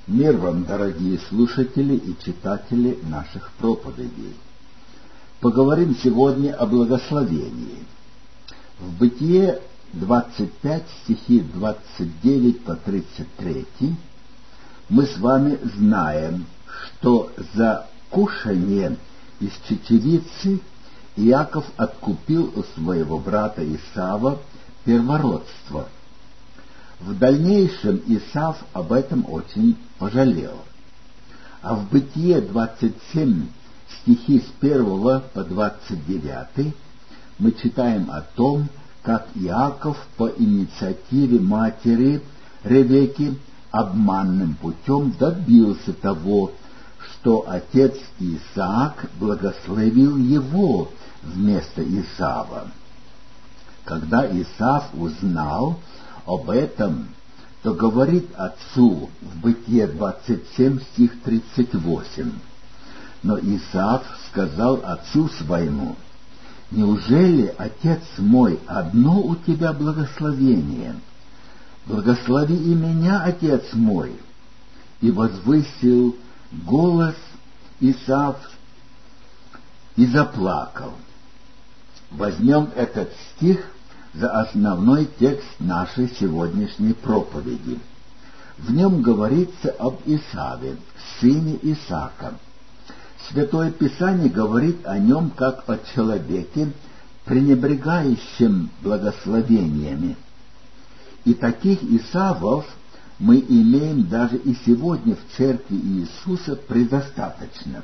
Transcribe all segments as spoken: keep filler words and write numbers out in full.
Мир вам, дорогие слушатели и читатели наших проповедей. Поговорим сегодня о благословении. В Бытие двадцать пять, стихи двадцать девять по тридцать три, мы с вами знаем, что за кушание из чечевицы Иаков откупил у своего брата Исава первородство. В дальнейшем Исав об этом очень пожалел. А в Бытие двадцать семь, стихи с первого по двадцать девятый, мы читаем о том, как Иаков по инициативе матери Ревекки обманным путем добился того, что отец Исаак благословил его вместо Исава. Когда Исав узнал об этом, то говорит отцу в Бытие двадцать семь, стих тридцать восемь. Но Исав сказал отцу своему: «Неужели, отец мой, одно у тебя благословение? Благослови и меня, отец мой». И возвысил голос Исав и заплакал. Возьмем этот стих за основной текст нашей сегодняшней проповеди. В нем говорится об Исаве, сыне Исаака. Святое Писание говорит о нем как о человеке, пренебрегающем благословениями. И таких Исавов мы имеем даже и сегодня в церкви Иисуса предостаточно.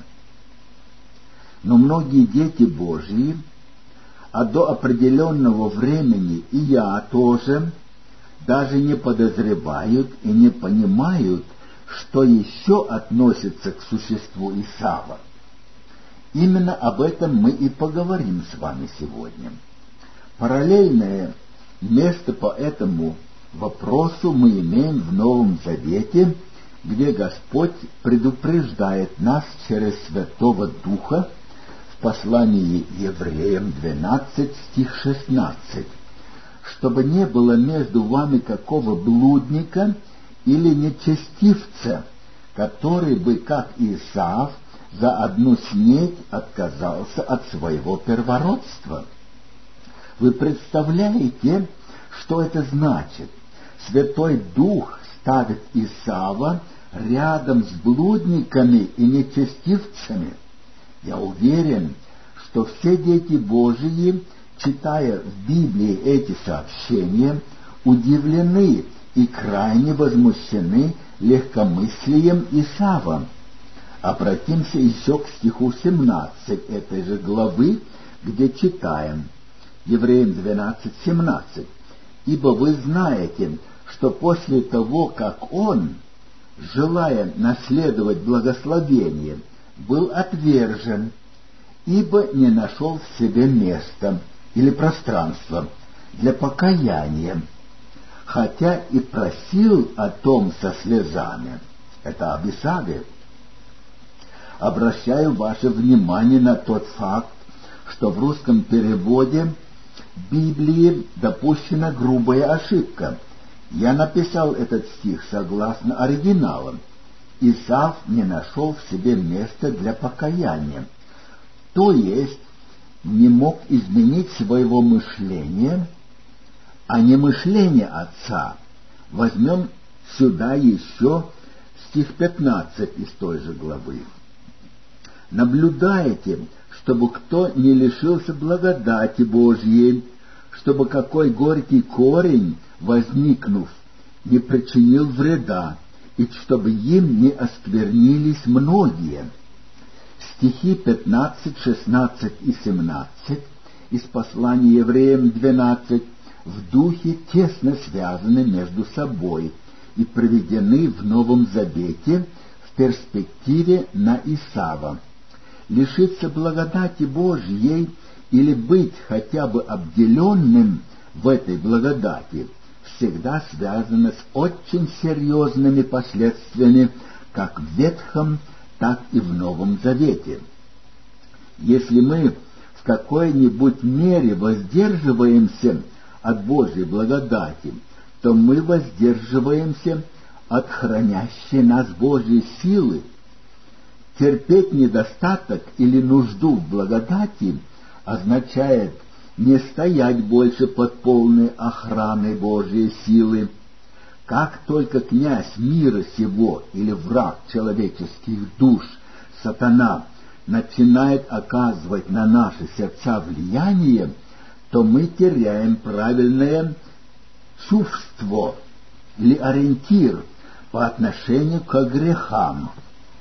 Но многие дети Божьи, а до определенного времени и я тоже, даже не подозревают и не понимают, что еще относится к существу Исава. Именно об этом мы и поговорим с вами сегодня. Параллельное место по этому вопросу мы имеем в Новом Завете, где Господь предупреждает нас через Святого Духа в послании Евреям двенадцать, стих шестнадцать, чтобы не было между вами какого блудника или нечестивца, который бы, как Исав, за одну снеть отказался от своего первородства. Вы представляете, что это значит? Святой Дух ставит Исава рядом с блудниками и нечестивцами. Я уверен, что все дети Божии, читая в Библии эти сообщения, удивлены и крайне возмущены легкомыслием Исава. Обратимся еще к стиху семнадцать этой же главы, где читаем, Евреям двенадцать, семнадцать. «Ибо вы знаете, что после того, как он, желая наследовать благословение, был отвержен, ибо не нашел в себе места или пространства для покаяния, хотя и просил о том со слезами». Это об Исаве. Обращаю ваше внимание на тот факт, что в русском переводе Библии допущена грубая ошибка. Я написал этот стих согласно оригиналам. Исав не нашел в себе места для покаяния, то есть не мог изменить своего мышления, а не мышление отца. Возьмем сюда еще стих пятнадцать из той же главы. «Наблюдайте, чтобы кто не лишился благодати Божьей, чтобы какой горький корень, возникнув, не причинил вреда, и чтобы им не осквернились многие». Стихи пятнадцать, шестнадцать и семнадцать из послания Евреям двенадцать в духе тесно связаны между собой и приведены в Новом Завете в перспективе на Исава. Лишиться благодати Божьей или быть хотя бы обделенным в этой благодати всегда связано с очень серьезными последствиями как в Ветхом, так и в Новом Завете. Если мы в какой-нибудь мере воздерживаемся от Божьей благодати, то мы воздерживаемся от хранящей нас Божьей силы. Терпеть недостаток или нужду в благодати означает не стоять больше под полной охраной Божьей силы. Как только князь мира сего или враг человеческих душ, сатана, начинает оказывать на наши сердца влияние, то мы теряем правильное чувство или ориентир по отношению к грехам.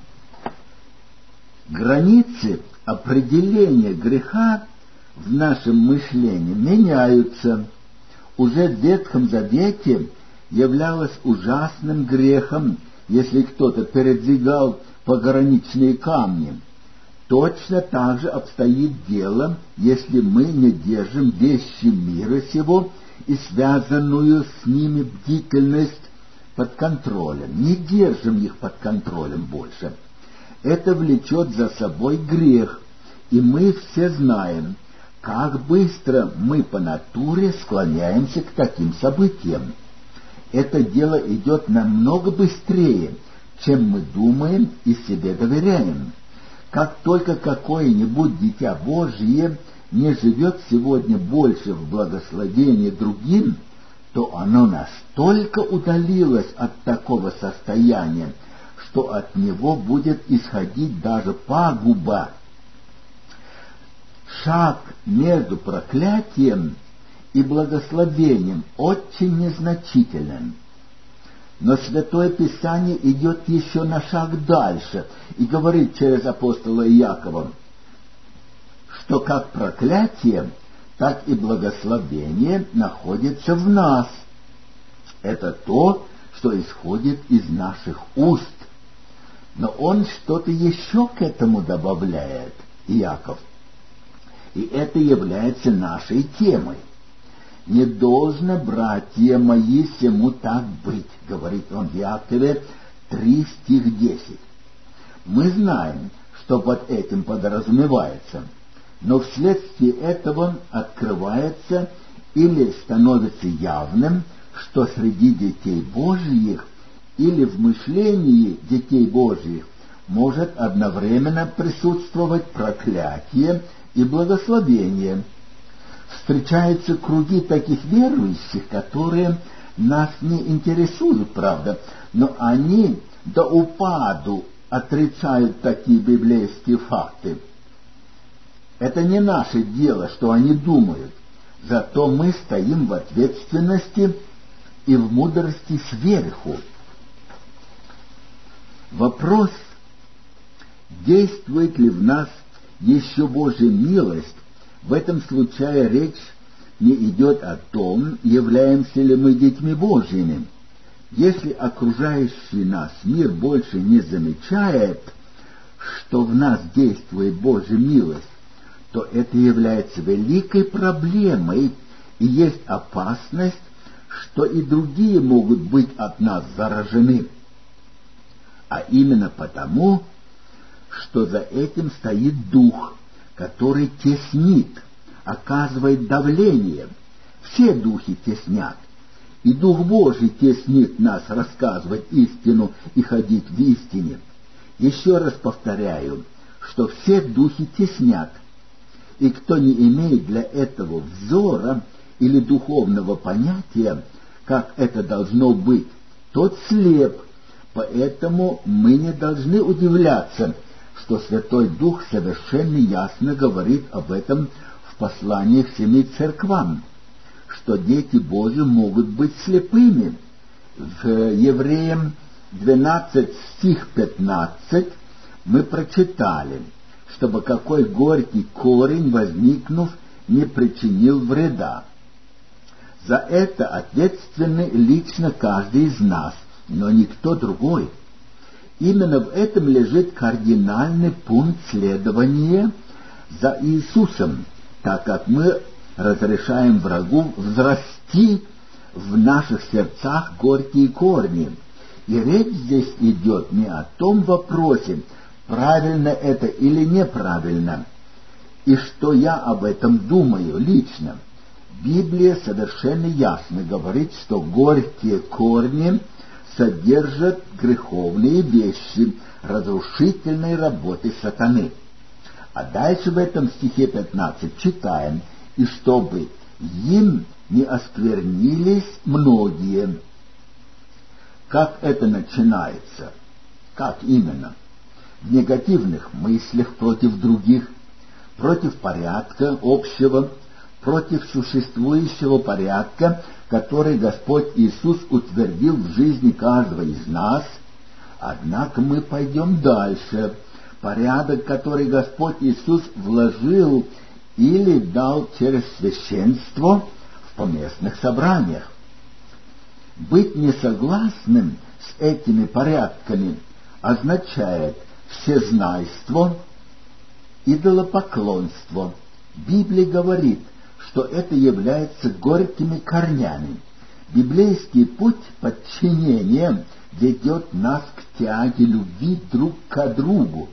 Границы определения греха в нашем мышлении меняются. Уже в Ветхом Завете являлось ужасным грехом, если кто-то передвигал пограничные камни. Точно так же обстоит дело, если мы не держим вещи мира сего и связанную с ними бдительность под контролем, не держим их под контролем больше. Это влечет за собой грех, и мы все знаем, как быстро мы по натуре склоняемся к таким событиям. Это дело идет намного быстрее, чем мы думаем и себе доверяем. Как только какое-нибудь дитя Божье не живет сегодня больше в благословении другим, то оно настолько удалилось от такого состояния, что от него будет исходить даже пагуба. Шаг между проклятием и благословением очень незначителен. Но Святое Писание идет еще на шаг дальше и говорит через апостола Иакова, что как проклятие, так и благословение находится в нас. Это то, что исходит из наших уст. Но он что-то еще к этому добавляет, Иаков. И это является нашей темой. «Не должно, братья мои, всему так быть», — говорит он в Иакове три, стих десять. Мы знаем, что под этим подразумевается, но вследствие этого открывается или становится явным, что среди детей Божьих или в мышлении детей Божьих может одновременно присутствовать проклятие и благословение. Встречаются круги таких верующих, которые нас не интересуют, правда, но они до упаду отрицают такие библейские факты. Это не наше дело, что они думают, зато мы стоим в ответственности и в мудрости сверху. Вопрос, действует ли в нас еще Божья милость, в этом случае речь не идет о том, являемся ли мы детьми Божьими. Если окружающий нас мир больше не замечает, что в нас действует Божья милость, то это является великой проблемой, и есть опасность, что и другие могут быть от нас заражены. А именно потому, что за этим стоит дух, который теснит, оказывает давление. Все духи теснят, и Дух Божий теснит нас рассказывать истину и ходить в истине. Еще раз повторяю, что все духи теснят, и кто не имеет для этого взора или духовного понятия, как это должно быть, тот слеп. Поэтому мы не должны удивляться, что Святой Дух совершенно ясно говорит об этом в посланиях семи церквам, что дети Божьи могут быть слепыми. В Евреям двенадцать, стих пятнадцать мы прочитали, чтобы какой горький корень, возникнув, не причинил вреда. За это ответственны лично каждый из нас, но никто другой. Именно в этом лежит кардинальный пункт следования за Иисусом, так как мы разрешаем врагу взрасти в наших сердцах горькие корни. И речь здесь идет не о том вопросе, правильно это или неправильно, и что я об этом думаю лично. Библия совершенно ясно говорит, что горькие корни содержат греховные вещи, разрушительной работы сатаны. А дальше в этом стихе пятнадцать читаем: «И чтобы им не осквернились многие». Как это начинается? Как именно? В негативных мыслях против других, против порядка общего, против существующего порядка, который Господь Иисус утвердил в жизни каждого из нас. Однако мы пойдем дальше. Порядок, который Господь Иисус вложил или дал через священство в поместных собраниях. Быть несогласным с этими порядками означает всезнайство, идолопоклонство. Библия говорит, что это является горькими корнями. Библейский путь подчинения ведет нас к тяге любви друг к другу.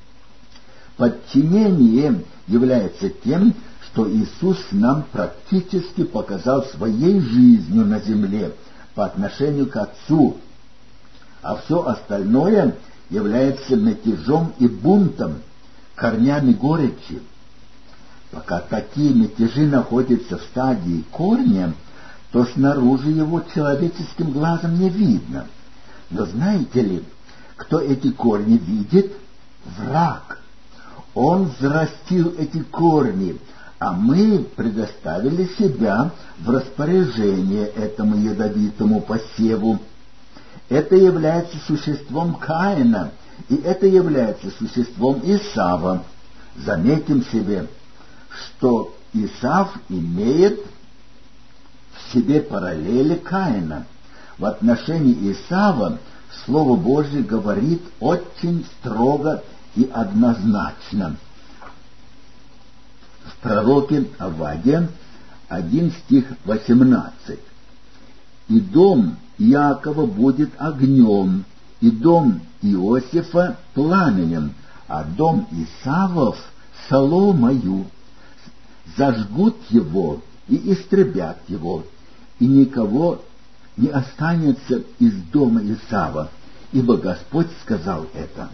Подчинение является тем, что Иисус нам практически показал своей жизнью на земле по отношению к Отцу, а все остальное является мятежом и бунтом, корнями горечи. Пока такие мятежи находятся в стадии корня, то снаружи его человеческим глазом не видно. Но знаете ли, кто эти корни видит? Враг. Он взрастил эти корни, а мы предоставили себя в распоряжение этому ядовитому посеву. Это является существом Каина, и это является существом Исава. Заметим себе, что Исав имеет в себе параллели Каина. В отношении Исава Слово Божье говорит очень строго и однозначно. В пророке Аввадия один стих восемнадцать. «И дом Иакова будет огнем, и дом Иосифа пламенем, а дом Исавов соломою. Зажгут его и истребят его, и никого не останется из дома Исава, ибо Господь сказал это».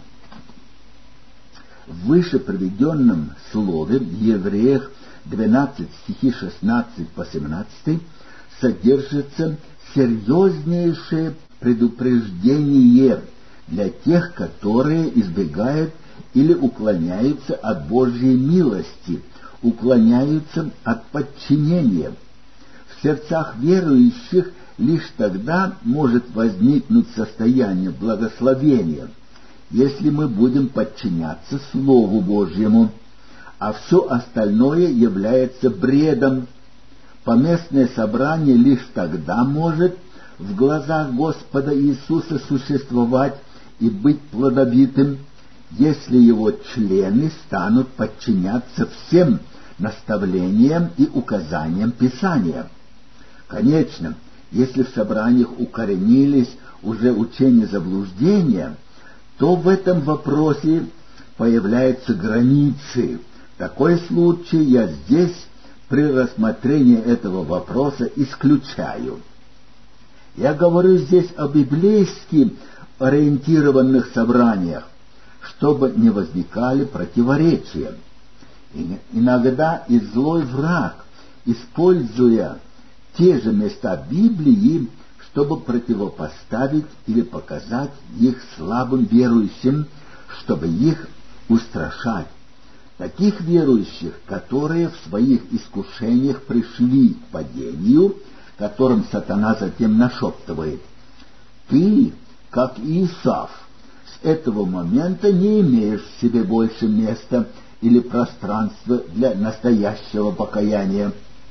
В выше приведенном слове в Евреях двенадцать стихи шестнадцать по семнадцать содержится серьезнейшее предупреждение для тех, которые избегают или уклоняются от Божьей милости, уклоняются от подчинения. В сердцах верующих лишь тогда может возникнуть состояние благословения, если мы будем подчиняться Слову Божьему, а все остальное является бредом. Поместное собрание лишь тогда может в глазах Господа Иисуса существовать и быть плодовитым, если его члены станут подчиняться всем наставлениям и указаниям Писания. Конечно, если в собраниях укоренились уже учения заблуждения, то в этом вопросе появляются границы. Такой случай я здесь при рассмотрении этого вопроса исключаю. Я говорю здесь о библейски ориентированных собраниях, чтобы не возникали противоречия. И иногда и злой враг, используя те же места Библии, чтобы противопоставить или показать их слабым верующим, чтобы их устрашать. Таких верующих, которые в своих искушениях пришли к падению, которым сатана затем нашептывает: «Ты, как Исав, с этого момента не имеешь в себе больше места или пространства для настоящего покаяния».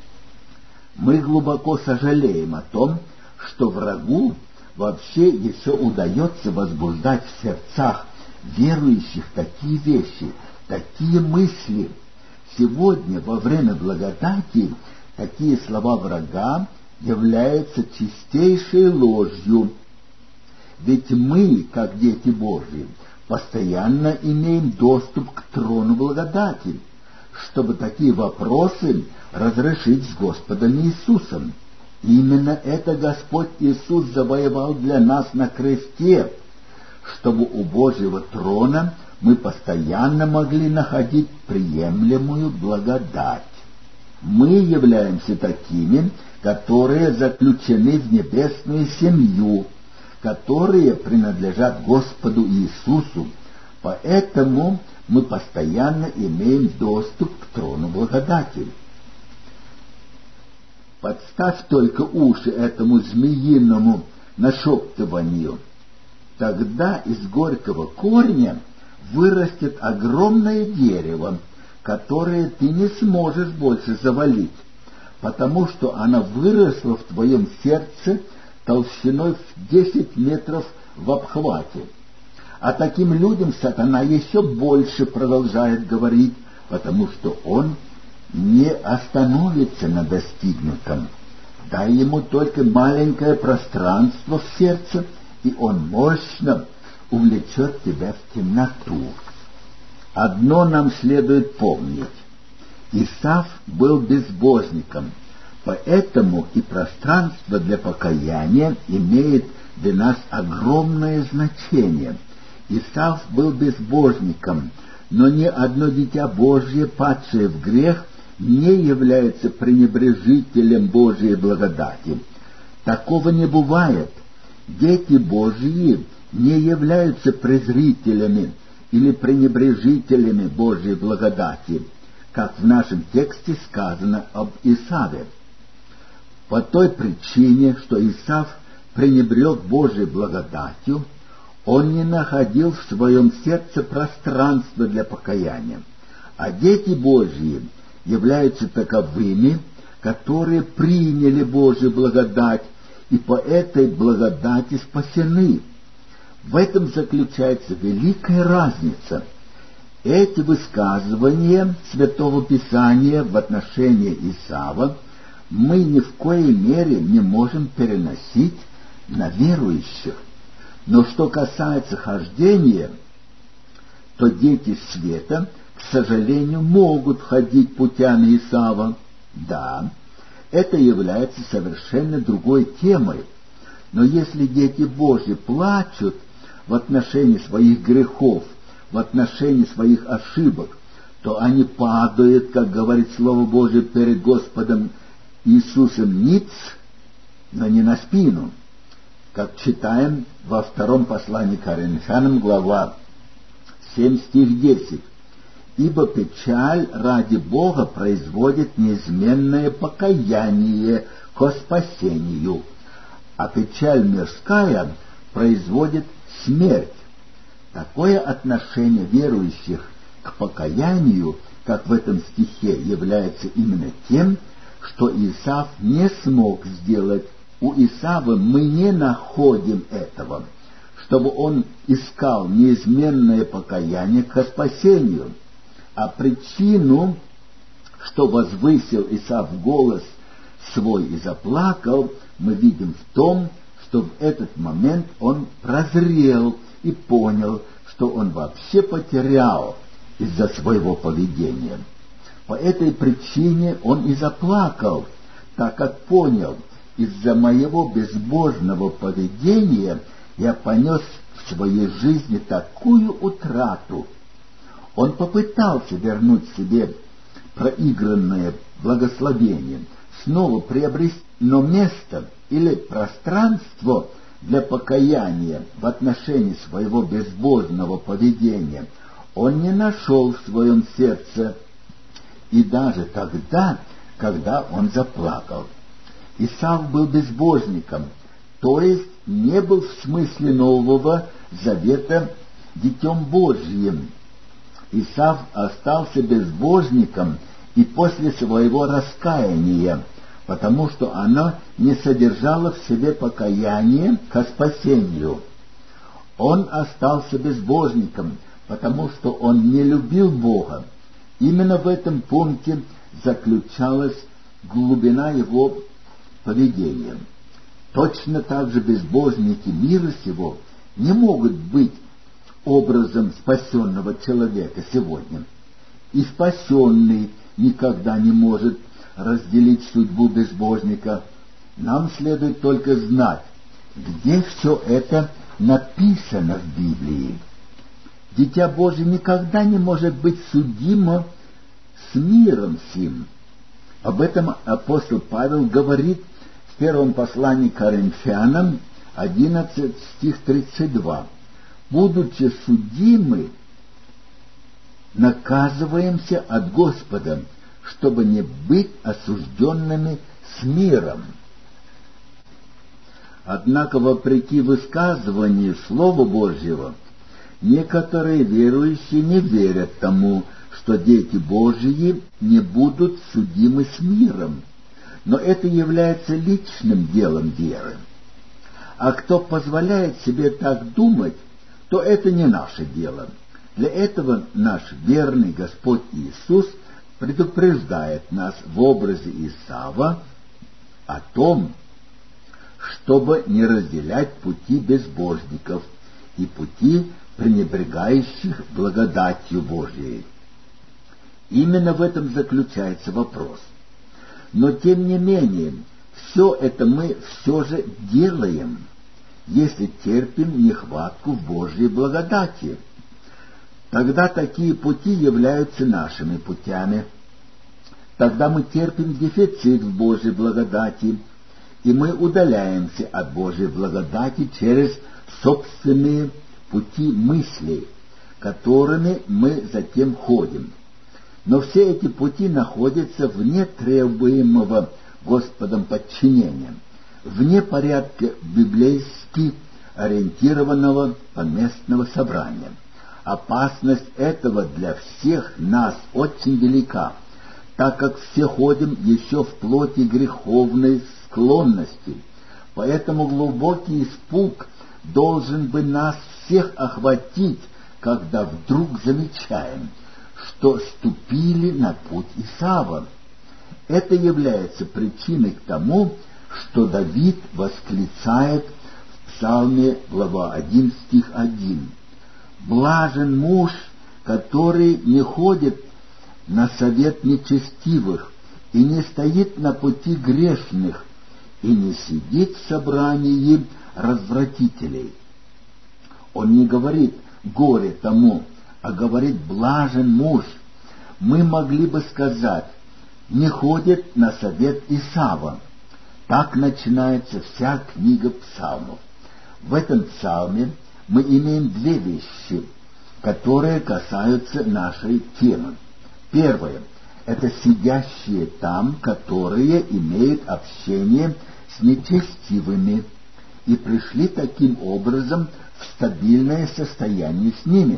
Мы глубоко сожалеем о том, что врагу вообще еще удается возбуждать в сердцах верующих такие вещи, такие мысли. Сегодня, во время благодати, такие слова врага являются чистейшей ложью. Ведь мы, как дети Божьи, постоянно имеем доступ к трону благодати, чтобы такие вопросы разрешить с Господом Иисусом. Именно это Господь Иисус завоевал для нас на кресте, чтобы у Божьего трона мы постоянно могли находить приемлемую благодать. Мы являемся такими, которые заключены в небесную семью, которые принадлежат Господу Иисусу, поэтому мы постоянно имеем доступ к трону благодати. Подставь только уши этому змеиному нашептыванию. Тогда из горького корня вырастет огромное дерево, которое ты не сможешь больше завалить, потому что оно выросло в твоем сердце толщиной в десять метров в обхвате. А таким людям сатана еще больше продолжает говорить, потому что он не остановится на достигнутом. Дай ему только маленькое пространство в сердце, и он мощно увлечет тебя в темноту. Одно нам следует помнить. Исав был безбожником, поэтому и пространство для покаяния имеет для нас огромное значение. Исав был безбожником, но ни одно дитя Божье, падшее в грех, не является пренебрежителем Божьей благодати. Такого не бывает. Дети Божьи не являются презрителями или пренебрежителями Божьей благодати, как в нашем тексте сказано об Исаве. По той причине, что Исав пренебрег Божьей благодатью, он не находил в своем сердце пространства для покаяния. А дети Божьи являются таковыми, которые приняли Божью благодать и по этой благодати спасены. В этом заключается великая разница. Эти высказывания Святого Писания в отношении Исава мы ни в коей мере не можем переносить на верующих. Но что касается хождения, то дети света, к сожалению, могут ходить путями Исава. Да, это является совершенно другой темой. Но если дети Божьи плачут в отношении своих грехов, в отношении своих ошибок, то они падают, как говорит Слово Божие, перед Господом Иисусом ниц, но не на спину, как читаем во втором послании к Коринфянам, глава семь, стих десять. «Ибо печаль ради Бога производит неизменное покаяние ко спасению, а печаль мирская производит смерть». Такое отношение верующих к покаянию, как в этом стихе, является именно тем, что Исав не смог сделать. У Исава мы не находим этого, чтобы он искал неизменное покаяние ко спасению. А причину, что возвысил Исав голос свой и заплакал, мы видим в том, что в этот момент он прозрел и понял, что он вообще потерял из-за своего поведения. По этой причине он и заплакал, так как понял: из-за моего безбожного поведения я понес в своей жизни такую утрату. Он попытался вернуть себе проигранное благословение, снова приобрести, но место или пространство для покаяния в отношении своего безбожного поведения он не нашел в своем сердце, и даже тогда, когда он заплакал. Исав был безбожником, то есть не был в смысле Нового Завета Детем Божьим. Исав остался безбожником и после своего раскаяния, потому что оно не содержало в себе покаяние ко спасению. Он остался безбожником, потому что он не любил Бога. Именно в этом пункте заключалась глубина его поведения. Точно так же безбожники мира сего не могут быть образом спасенного человека сегодня. И спасенный никогда не может разделить судьбу безбожника, Нам следует только знать, где все это написано в Библии. Дитя Божие никогда не может быть судимо с миром сим. Об этом апостол Павел говорит в первом послании к Коринфянам, одиннадцать стих тридцать два. «Будучи судимы, наказываемся от Господа, чтобы не быть осужденными с миром». Однако, вопреки высказыванию Слова Божьего, некоторые верующие не верят тому, что дети Божьи не будут судимы с миром, но это является личным делом веры. А кто позволяет себе так думать, то это не наше дело. Для этого наш верный Господь Иисус предупреждает нас в образе Исава о том, чтобы не разделять пути безбожников и пути пренебрегающих благодатью Божией. Именно в этом заключается вопрос. Но тем не менее, все это мы все же делаем, если терпим нехватку в Божьей благодати. Тогда такие пути являются нашими путями. Тогда мы терпим дефицит в Божьей благодати, и мы удаляемся от Божьей благодати через собственные пути мыслей, которыми мы затем ходим. Но все эти пути находятся вне требуемого Господом подчинения, вне порядка библейски ориентированного поместного собрания. Опасность этого для всех нас очень велика, так как все ходим еще в плоти греховной склонности. Поэтому глубокий испуг должен бы нас всех охватить, когда вдруг замечаем, что ступили на путь Исава. Это является причиной к тому, что Давид восклицает в Псалме, глава один, стих один. «Блажен муж, который не ходит на совет нечестивых, и не стоит на пути грешных, и не сидит в собрании развратителей». Он не говорит «горе тому», а говорит «блажен муж». Мы могли бы сказать «не ходит на совет Исава». Так начинается вся книга псалмов. В этом псалме мы имеем две вещи, которые касаются нашей темы. Первое – это сидящие там, которые имеют общение с нечестивыми и пришли таким образом в стабильное состояние с ними.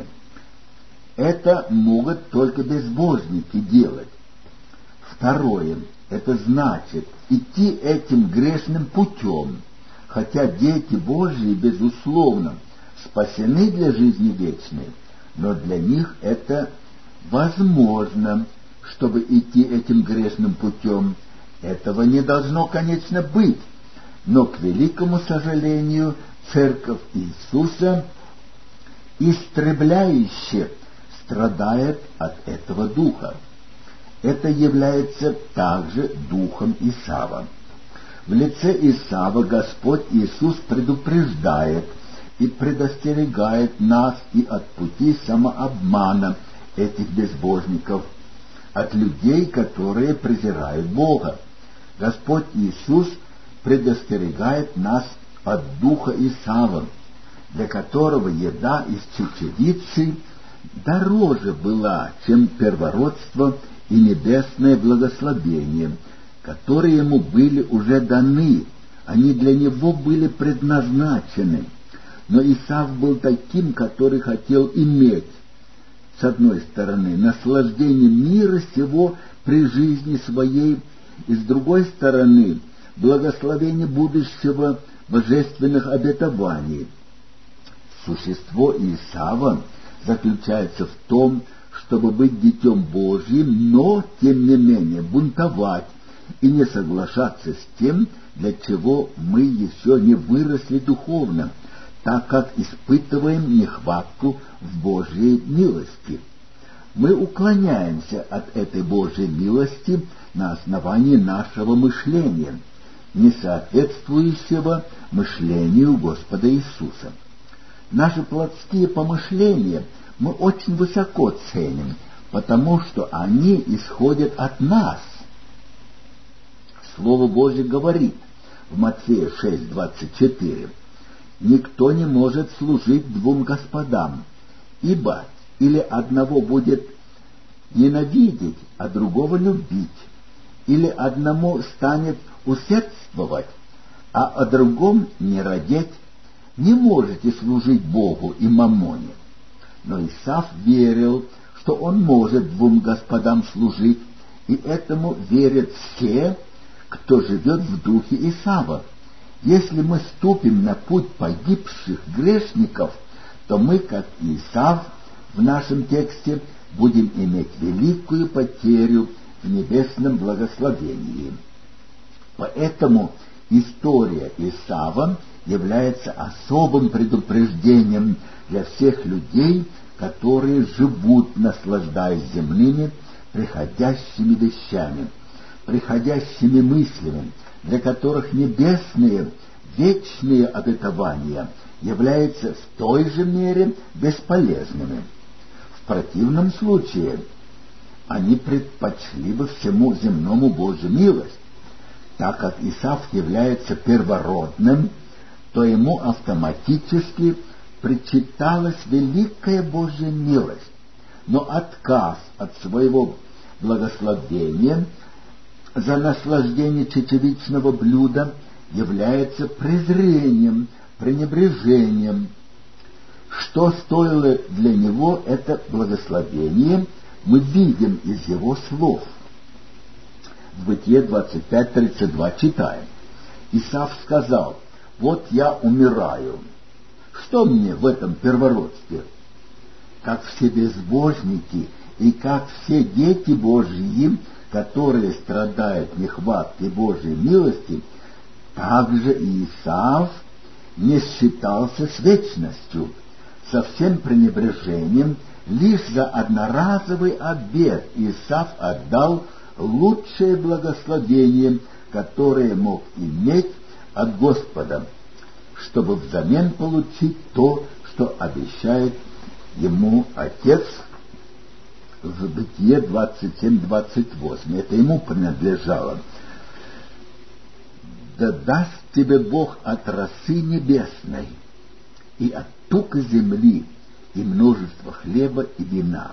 Это могут только безбожники делать. Второе – это значит идти этим грешным путем, хотя дети Божьи, безусловно, спасены для жизни вечной, но для них это возможно, чтобы идти этим грешным путем. Этого не должно, конечно, быть, но, к великому сожалению, Церковь Иисуса, истребляюще, страдает от этого духа. Это является также духом Исава. В лице Исава Господь Иисус предупреждает и предостерегает нас и от пути самообмана этих безбожников, от людей, которые презирают Бога. Господь Иисус предостерегает нас от духа Исава, для которого еда из чечевицы дороже была, чем первородство и небесное благословение, которые ему были уже даны, они для него были предназначены. Но Исав был таким, который хотел иметь, с одной стороны, наслаждение мира сего при жизни своей, и с другой стороны, благословение будущего божественных обетований. Существо Исава заключается в том, чтобы быть детем Божьим, но, тем не менее, бунтовать и не соглашаться с тем, для чего мы еще не выросли духовно, так как испытываем нехватку в Божьей милости. Мы уклоняемся от этой Божьей милости на основании нашего мышления, не соответствующего мышлению Господа Иисуса. Наши плотские помышления мы очень высоко ценим, потому что они исходят от нас. Слово Божье говорит в Матфея шесть двадцать четыре: «Никто не может служить двум господам, ибо или одного будет ненавидеть, а другого любить, или одному станет усердствовать, а о другом не радеть. Не можете служить Богу и маммоне». Но Исав верил, что он может двум господам служить, и этому верят все, кто живет в духе Исава. Если мы ступим на путь погибших грешников, то мы, как Исав в нашем тексте, будем иметь великую потерю в небесном благословении. Поэтому история Исава является особым предупреждением для всех людей, которые живут, наслаждаясь земными приходящими вещами, приходящими мыслями, для которых небесные вечные обетования являются в той же мере бесполезными. В противном случае они предпочли бы всему земному Божью милость. Так как Исав является первородным, то ему автоматически причиталась великая Божья милость, но отказ от своего благословения за наслаждение чечевичного блюда является презрением, пренебрежением. Что стоило для него это благословение, мы видим из его слов. В Бытие двадцать пять тридцать два читаем: «Исав сказал: вот я умираю. Что мне в этом первородстве? Как все безбожники и как все дети Божьи, которые страдают нехваткой Божьей милости, так же и Исав не считался с вечностью, со всем пренебрежением. Лишь за одноразовый обет Исав отдал лучшее благословение, которое мог иметь от Господа, чтобы взамен получить то, что обещает ему Отец в Бытие двадцать семь двадцать восемь. Это ему принадлежало. «Да даст тебе Бог от росы небесной и от тука земли и множество хлеба и вина».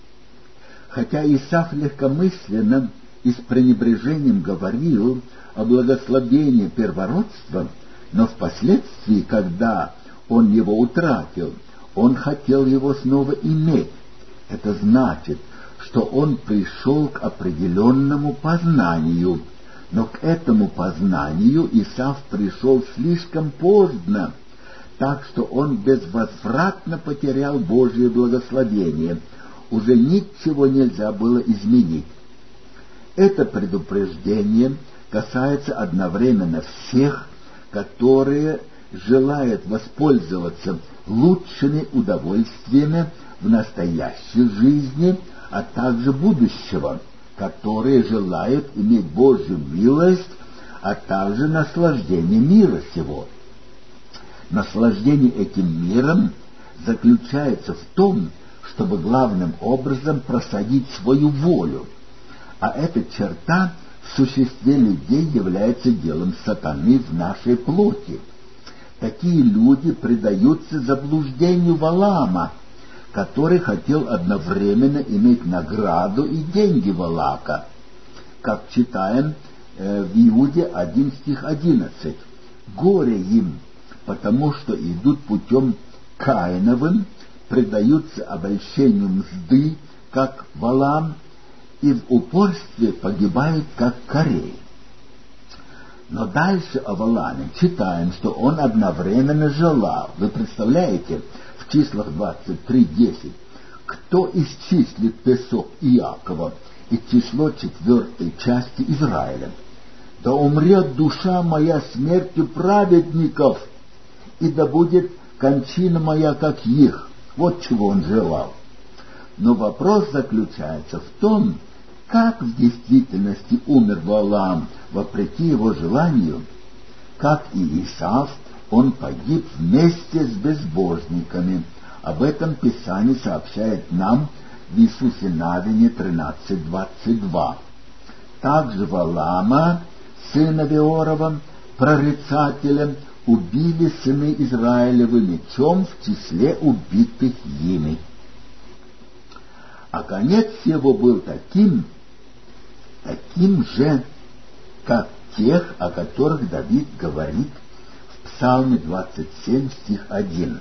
Хотя Исав легкомысленно и с пренебрежением говорил о благословении первородства, но впоследствии, когда он его утратил, он хотел его снова иметь. Это значит, что он пришел к определенному познанию, но к этому познанию Исав пришел слишком поздно, так что он безвозвратно потерял Божие благословение. Уже ничего нельзя было изменить. Это предупреждение касается одновременно всех, которые желают воспользоваться лучшими удовольствиями в настоящей жизни, а также будущего, которые желают иметь Божью милость, а также наслаждение мира сего. Наслаждение этим миром заключается в том, чтобы главным образом просадить свою волю, а эта черта в существе людей является делом сатаны в нашей плоти. Такие люди предаются заблуждению Валаама, который хотел одновременно иметь награду и деньги Валака, как читаем э, в Иуде один стих одиннадцать. «Горе им, потому что идут путем Каиновым, предаются обольщению мзды, как Валаам, и в упорстве погибают, как Корей». Но дальше о Валааме читаем, что он одновременно желал. Вы представляете, в числах двадцать три десять: «Кто исчислит песок Иакова и число четвертой части Израиля? Да умрет душа моя смертью праведников, и да будет кончина моя, как их». Вот чего он желал. Но вопрос заключается в том, как в действительности умер Валаам вопреки его желанию, как и Исав, он погиб вместе с безбожниками. Об этом Писание сообщает нам в Иисусе Навине тринадцать двадцать два. Также Валаама, сына Веорова, прорицателя, убили сыны Израилевы мечом в числе убитых ими. А конец его был таким, таким же, как тех, о которых Давид говорит в Псалме двадцать семь, стих один.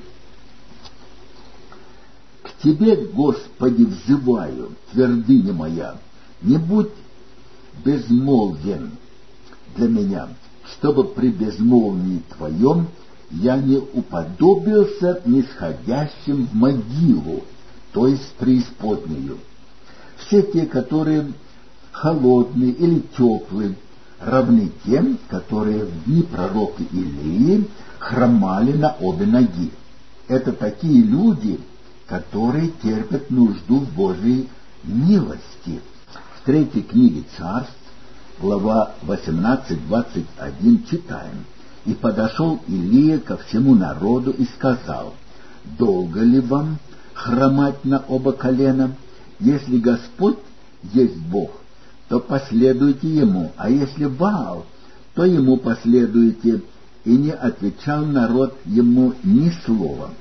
«К Тебе, Господи, взываю, твердыня моя, не будь безмолвен для меня, чтобы при безмолвии Твоем я не уподобился нисходящим в могилу, то есть преисподнюю. Все те, которые холодные или теплые, равны тем, которые в дни пророка Илии хромали на обе ноги. Это такие люди, которые терпят нужду в Божьей милости». В третьей книге Царств, глава восемнадцать двадцать один, читаем: «И подошел Илия ко всему народу и сказал: долго ли вам хромать на оба колена? Если Господь есть Бог, то последуйте Ему, а если Ваал, то Ему последуйте». И не отвечал народ Ему ни слова.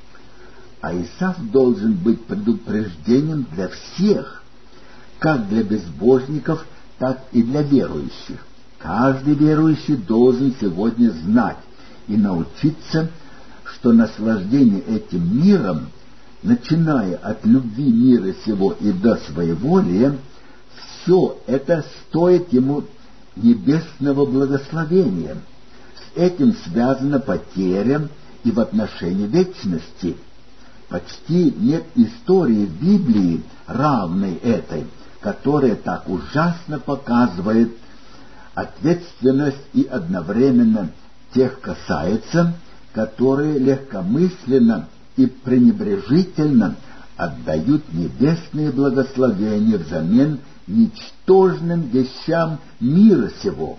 А Исав должен быть предупреждением для всех, как для безбожников, так и для верующих. Каждый верующий должен сегодня знать и научиться, что наслаждение этим миром, начиная от любви мира сего и до своеволия, все это стоит ему небесного благословения. С этим связана потеря и в отношении вечности. Почти нет истории в Библии, равной этой, которая так ужасно показывает ответственность и одновременно тех касается, которые легкомысленно и пренебрежительно отдают небесные благословения взамен ничтожным вещам мира сего.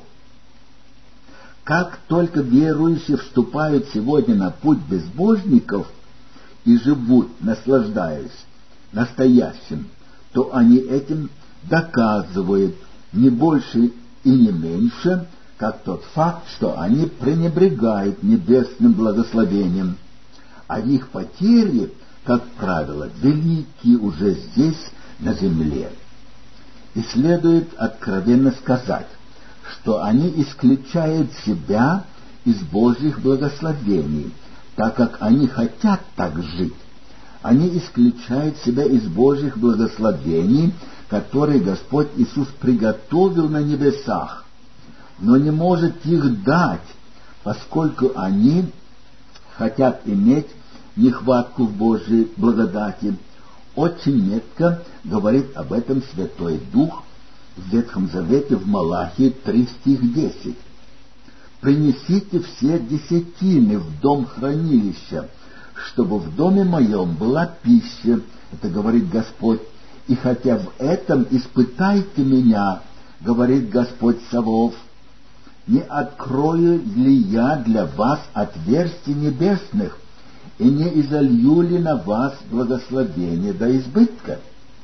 Как только верующие вступают сегодня на путь безбожников и живут, наслаждаясь настоящим, то они этим доказывают не больше и не меньше, как тот факт, что они пренебрегают небесным благословением, а их потери, как правило, велики уже здесь, на земле. И следует откровенно сказать, что они исключают себя из Божьих благословений, так как они хотят так жить. Они исключают себя из Божьих благословений, которые Господь Иисус приготовил на небесах, но не может их дать, поскольку они хотят иметь нехватку в Божьей благодати. Очень метко говорит об этом Святой Дух в Ветхом Завете в Малахии три, стих десять. «Принесите все десятины в дом хранилища, чтобы в доме моем была пища, это говорит Господь, и хотя в этом испытайте меня, говорит Господь Саваоф, не открою ли я для вас отверстий небесных, и не изолью ли на вас благословение до избытка?»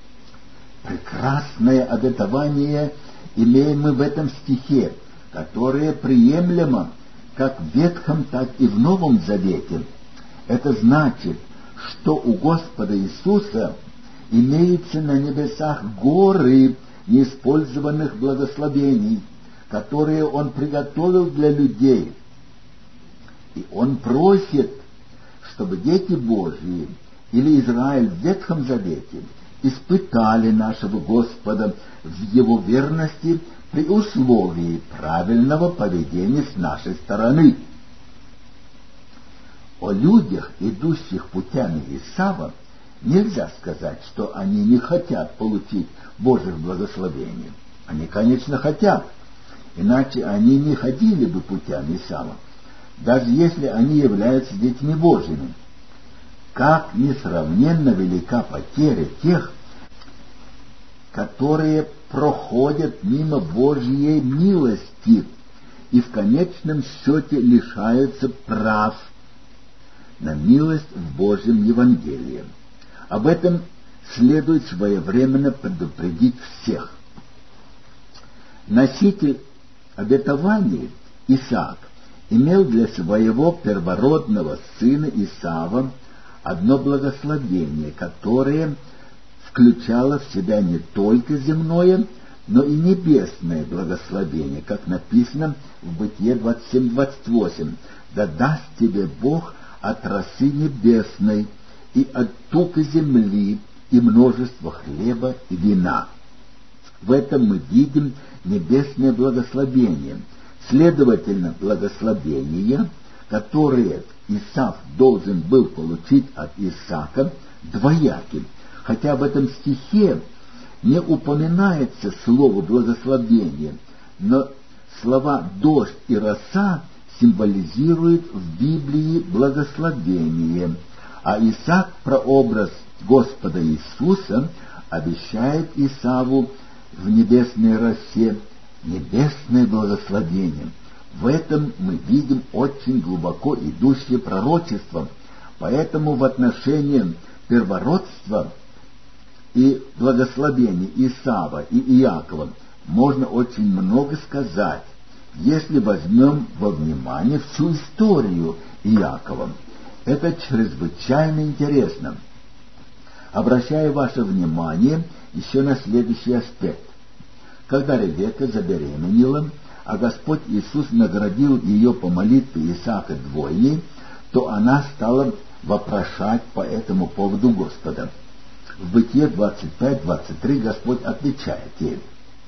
Прекрасное обетование имеем мы в этом стихе, которое приемлемо как в Ветхом, так и в Новом Завете. Это значит, что у Господа Иисуса имеются на небесах горы неиспользованных благословений, которые Он приготовил для людей. И Он просит, чтобы дети Божьи или Израиль в Ветхом Завете испытали нашего Господа в Его верности при условии правильного поведения с нашей стороны. О людях, идущих путями Исава, нельзя сказать, что они не хотят получить Божьих благословений. Они, конечно, хотят, иначе они не ходили бы путями Исава, даже если они являются детьми Божьими. Как несравненно велика потеря тех, которые проходят мимо Божьей милости и в конечном счете лишаются прав на милость в Божьем Евангелии. Об этом следует своевременно предупредить всех. Носитель обетований Исаак имел для своего первородного сына Исава одно благословение, которое включало в себя не только земное, но и небесное благословение, как написано в Бытие двадцать семь двадцать восемь. «Да даст тебе Бог от росы небесной и от тука земли и множество хлеба и вина». В этом мы видим небесное благословение. Следовательно, благословение, которое Исав должен был получить от Исаака, двояким. Хотя в этом стихе не упоминается слово «благословение», но слова «дождь» и «роса» символизируют в Библии благословение, а Исаак, прообраз Господа Иисуса, обещает Исаву в небесной росе небесное благословение. В этом мы видим очень глубоко идущее пророчество, поэтому в отношении первородства и благословений Исава и Иакова можно очень много сказать, если возьмем во внимание всю историю Иакова. Это чрезвычайно интересно. Обращаю ваше внимание еще на следующий аспект. Когда Ревекка забеременела, а Господь Иисус наградил ее по молитве Исаака двойней, то она стала вопрошать по этому поводу Господа. В Бытие двадцать пять двадцать три Господь отвечает ей: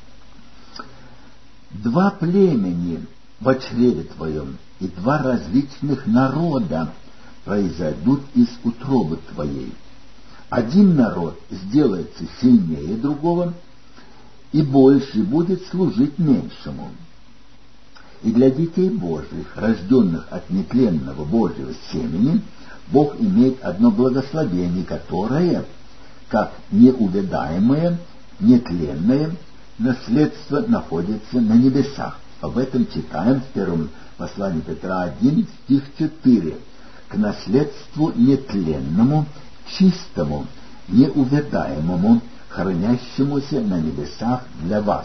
«Два племени в чреве твоем, и два различных народа произойдут из утробы твоей. Один народ сделается сильнее другого, и больше будет служить меньшему. И для детей Божьих, рожденных от нетленного Божьего семени, Бог имеет одно благословение, которое, как неувядаемое, нетленное наследство, находится на небесах». Об этом читаем в первом послании Петра один, стих четыре. «К наследству нетленному, чистому, неувядаемому, хранящемуся на небесах для вас».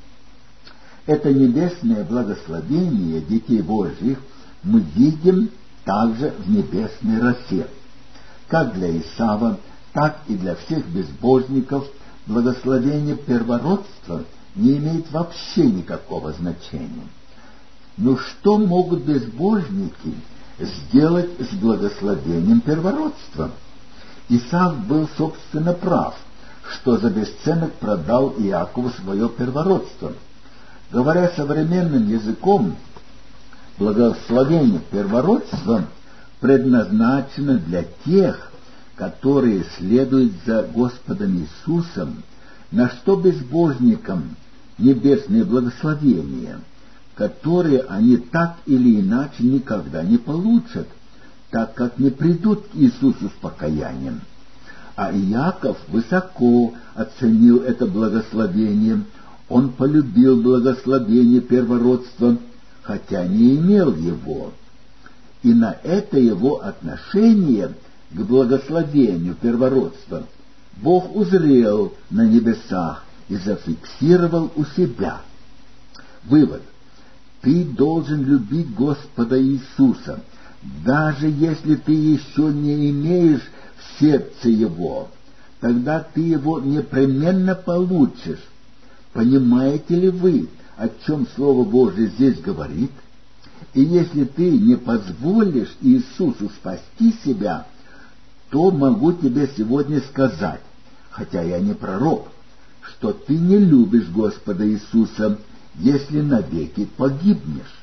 Это небесное благословение детей Божьих мы видим также в небесной росе. Как для Исава, так и для всех безбожников благословение первородства не имеет вообще никакого значения. Но что могут безбожники сделать с благословением первородства? Исав был, собственно, прав, что за бесценок продал Иакову свое первородство. Говоря современным языком, благословение первородства предназначено для тех, которые следуют за Господом Иисусом, на что безбожникам небесные благословения, которые они так или иначе никогда не получат, так как не придут к Иисусу с покаянием. А Иаков высоко оценил это благословение. Он полюбил благословение первородства, хотя не имел его. И на это его отношение к благословению первородства Бог узрел на небесах и зафиксировал у себя. Вывод. Ты должен любить Господа Иисуса, даже если ты еще не имеешь в сердце Его. Тогда ты Его непременно получишь. Понимаете ли вы, о чем Слово Божие здесь говорит? И если ты не позволишь Иисусу спасти себя, то могу тебе сегодня сказать, хотя я не пророк, что ты не любишь Господа Иисуса, если навеки погибнешь.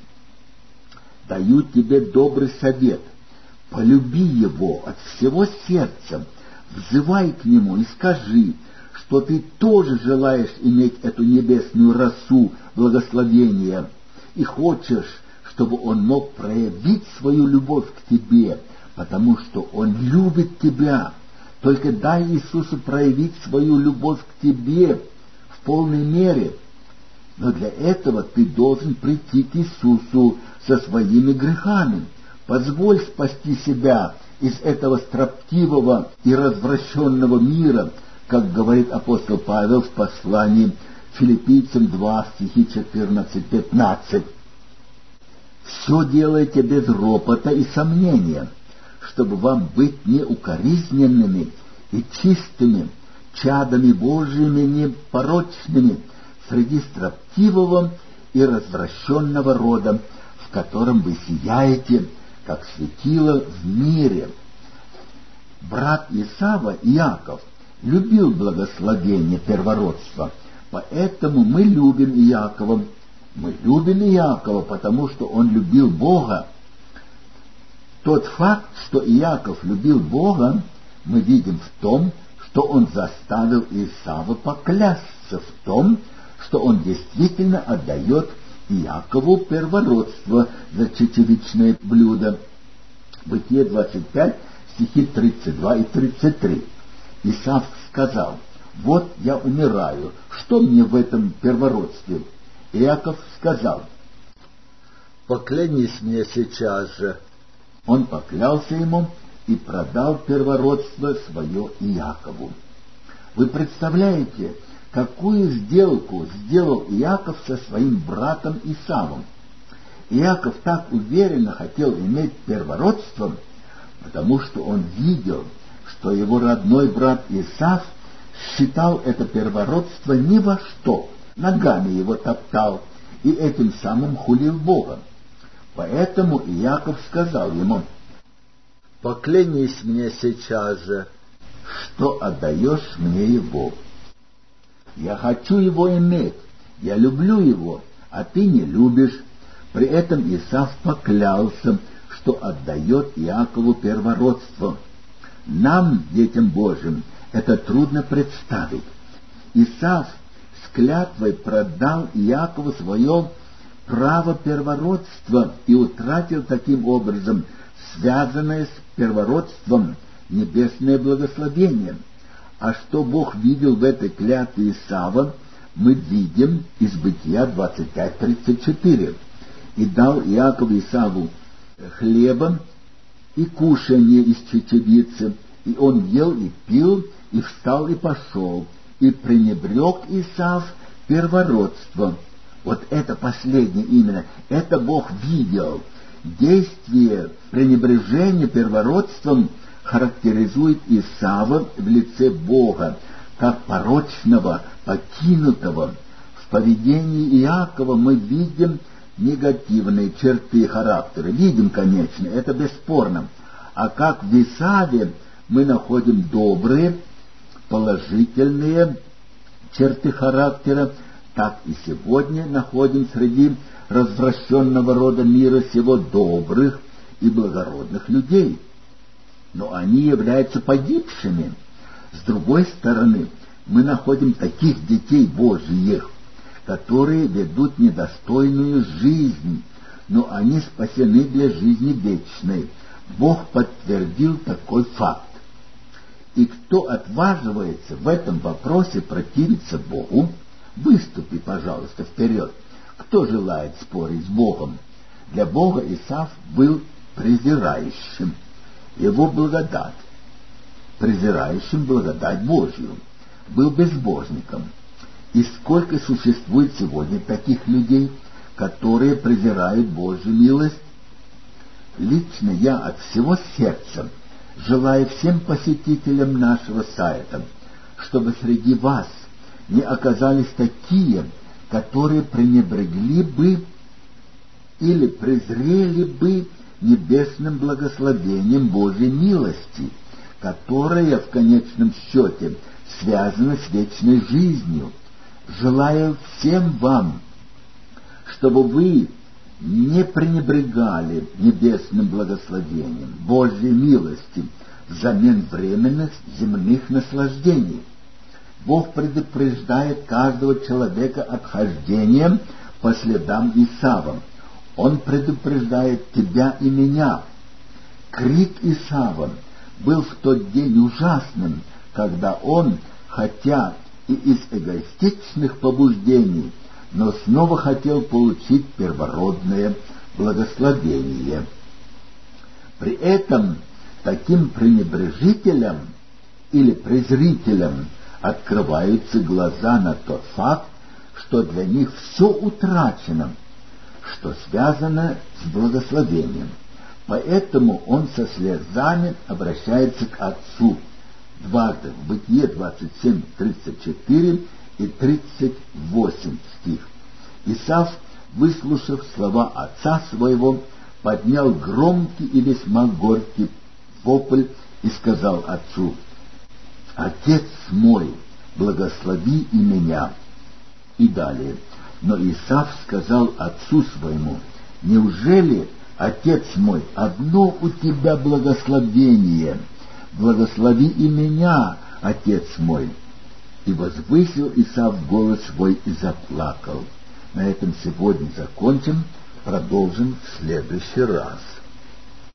Даю тебе добрый совет. Полюби Его от всего сердца, взывай к Нему и скажи, что ты тоже желаешь иметь эту небесную росу благословения и хочешь, чтобы Он мог проявить свою любовь к тебе, потому что Он любит тебя. Только дай Иисусу проявить свою любовь к тебе в в полной мере. Но для этого ты должен прийти к Иисусу со своими грехами. Позволь спасти себя из этого строптивого и развращенного мира, как говорит апостол Павел в послании Филиппийцам два, стихи четырнадцать-пятнадцать. Все делайте без ропота и сомнения, чтобы вам быть неукоризненными и чистыми, чадами Божьими непорочными, среди строптивого и развращенного рода, в котором вы сияете, как светило в мире. Брат Исава, Иаков, любил благословение первородства, поэтому мы любим Иакова. Мы любим Иакова, потому что он любил Бога. Тот факт, что Иаков любил Бога, мы видим в том, что он заставил Исава поклясться в том, что он действительно отдает Иакову первородство за чечевичное блюдо. Бытие двадцать пять, стихи тридцать два и тридцать три. Исав сказал: «Вот я умираю, что мне в этом первородстве?» Иаков сказал: «Поклянись мне сейчас же». Он поклялся ему и продал первородство свое Иакову. Вы представляете, какую сделку сделал Иаков со своим братом Исавом? Иаков так уверенно хотел иметь первородство, потому что он видел, что его родной брат Исав считал это первородство ни во что, ногами его топтал и этим самым хулил Бога. Поэтому Иаков сказал ему: «Поклянись мне сейчас же, что отдаешь мне его. Я хочу его иметь, я люблю его, а ты не любишь». При этом Исав поклялся, что отдает Иакову первородство. Нам, детям Божьим, это трудно представить. Исав с клятвой продал Иакову свое право первородства и утратил таким образом связанное с первородством небесное благословение. А что Бог видел в этой клятве Исава, мы видим из Бытия двадцать пять тридцать четыре. «И дал Иаков Исаву хлеба и кушанье из чечевицы, и он ел и пил, и встал и пошел, и пренебрег Исав первородством». Вот это последнее именно, это Бог видел. Действие пренебрежения первородством характеризует Исава в лице Бога, как порочного, покинутого. В поведении Иакова мы видим негативные черты характера. Видим, конечно, это бесспорно. А как в Исаве мы находим добрые, положительные черты характера, так и сегодня находим среди развращенного рода мира сего добрых и благородных людей. Но они являются погибшими. С другой стороны, мы находим таких детей Божьих, которые ведут недостойную жизнь, но они спасены для жизни вечной. Бог подтвердил такой факт. И кто отваживается в этом вопросе противиться Богу, выступи, пожалуйста, вперед. Кто желает спорить с Богом? Для Бога Исав был презирающим его благодать, презирающим благодать Божью, был безбожником. И сколько существует сегодня таких людей, которые презирают Божью милость? Лично я от всего сердца желаю всем посетителям нашего сайта, чтобы среди вас не оказались такие, которые пренебрегли бы или презрели бы небесным благословением Божьей милости, которая в конечном счете связана с вечной жизнью. Желаю всем вам, чтобы вы не пренебрегали небесным благословением Божьей милости взамен временных земных наслаждений. Бог предупреждает каждого человека от хождения по следам Исава. Он предупреждает тебя и меня. Крик Исава был в тот день ужасным, когда он, хотя и из эгоистичных побуждений, но снова хотел получить первородное благословение. При этом таким пренебрежителям или презрителям открываются глаза на тот факт, что для них все утрачено, что связано с благословением. Поэтому он со слезами обращается к отцу. Дважды в Бытие двадцать семь тридцать четыре и тридцать восемь стих. Исав, выслушав слова отца своего, поднял громкий и весьма горький вопль и сказал отцу: «Отец мой, благослови и меня». И далее: «Но Исав сказал отцу своему: неужели, отец мой, одно у тебя благословение? Благослови и меня, отец мой». И возвысил Исав голос свой и заплакал. На этом сегодня закончим, продолжим в следующий раз.